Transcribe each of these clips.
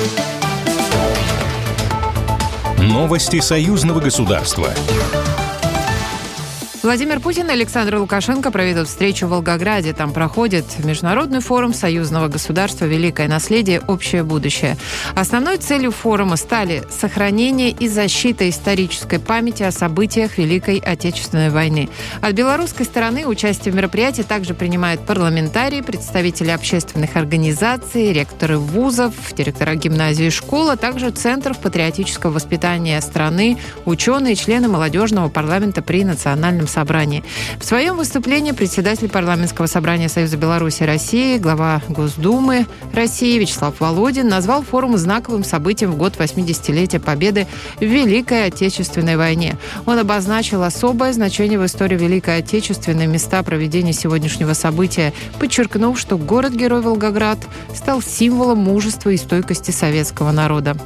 Новости союзного государства. Владимир Путин и Александр Лукашенко проведут встречу в Волгограде. Там проходит международный форум союзного государства «Великое наследие. Общее будущее». Основной целью форума стали сохранение и защита исторической памяти о событиях Великой Отечественной войны. От белорусской стороны участие в мероприятии также принимают парламентарии, представители общественных организаций, ректоры вузов, директора гимназий и школ, а также центров патриотического воспитания страны, ученые, члены молодежного парламента при национальном собрании. В своем выступлении председатель парламентского собрания Союза Беларуси и России, глава Госдумы России Вячеслав Володин назвал форум знаковым событием в год 80-летия Победы в Великой Отечественной войне. Он обозначил особое значение в истории Великой Отечественной, места проведения сегодняшнего события, подчеркнув, что город-герой Волгоград стал символом мужества и стойкости советского народа.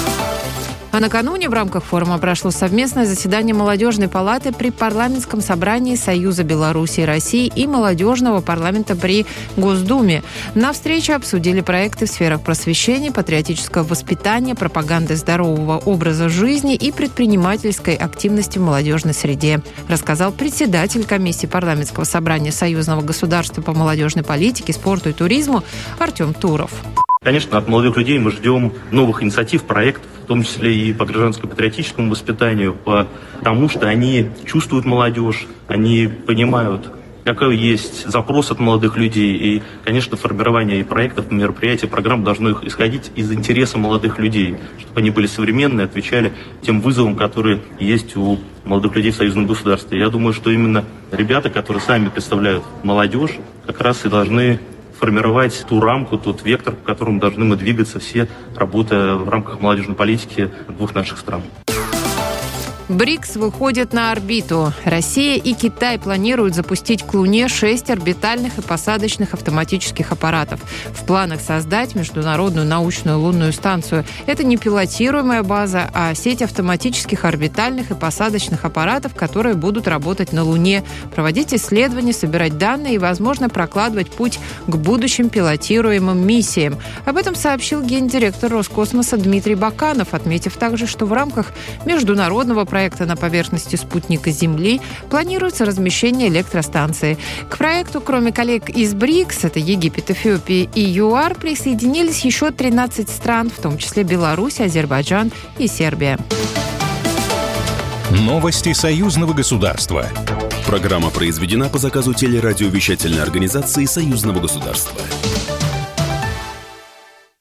А накануне в рамках форума прошло совместное заседание Молодежной палаты при парламентском собрании Союза Беларуси и России и Молодежного парламента при Госдуме. На встрече обсудили проекты в сферах просвещения, патриотического воспитания, пропаганды здорового образа жизни и предпринимательской активности в молодежной среде, рассказал председатель комиссии парламентского собрания Союзного государства по молодежной политике, спорту и туризму Артем Туров. Конечно, от молодых людей мы ждем новых инициатив, проектов, в том числе и по гражданско-патриотическому воспитанию, потому что они чувствуют молодежь, они понимают, какой есть запрос от молодых людей. И, конечно, формирование и проектов, мероприятий, программ должно исходить из интереса молодых людей, чтобы они были современные, отвечали тем вызовам, которые есть у молодых людей в союзном государстве. Я думаю, что именно ребята, которые сами представляют молодежь, как раз и должны формировать ту рамку, тот вектор, по которому должны мы двигаться все, работая в рамках молодежной политики двух наших стран. БРИКС выходит на орбиту. Россия и Китай планируют запустить к Луне 6 орбитальных и посадочных автоматических аппаратов. В планах создать международную научную лунную станцию. Это не пилотируемая база, а сеть автоматических орбитальных и посадочных аппаратов, которые будут работать на Луне, проводить исследования, собирать данные и, возможно, прокладывать путь к будущим пилотируемым миссиям. Об этом сообщил гендиректор Роскосмоса Дмитрий Баканов, отметив также, что в рамках международного проекта на поверхности спутника Земли планируется размещение электростанции. К проекту, кроме коллег из БРИКС, это Египет, Эфиопия и ЮАР, присоединились еще 13 стран, в том числе Беларусь, Азербайджан и Сербия. Новости союзного государства. Программа произведена по заказу телерадиовещательной организации Союзного государства.